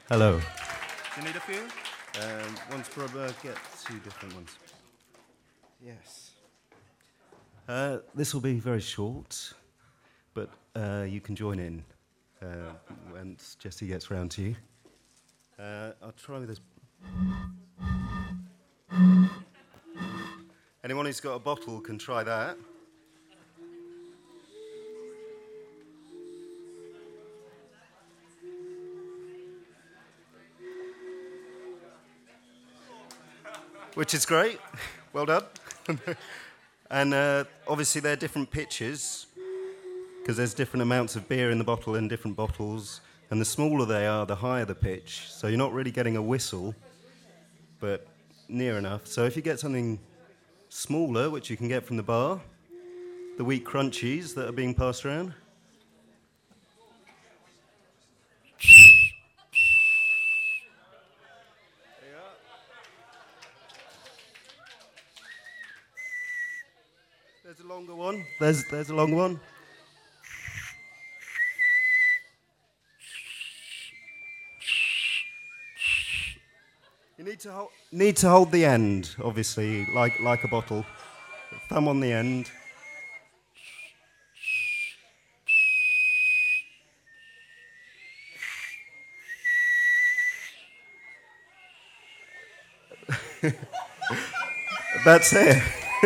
Hello. Do you need a few? Once per get two different ones. Yes. This will be very short, but you can join in once Jesse gets round to you. I'll try with this. Anyone who's got a bottle can try that. Which is great. Well done. And obviously they're different pitches because there's different amounts of beer in the bottle in different bottles. And the smaller they are, the higher the pitch. So you're not really getting a whistle, but near enough. So if you get something smaller, which you can get from the bar, the wheat crunchies that are being passed around. There's a longer one. There's a long one. You need to hold the end, obviously, like a bottle. Thumb on the end. That's it.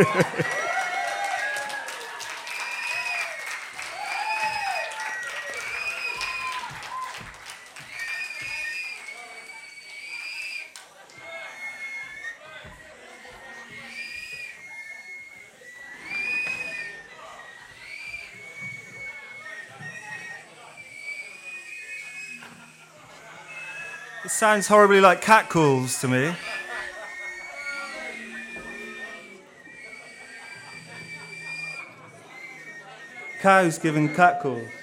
It sounds horribly like catcalls to me. Cows giving catcalls.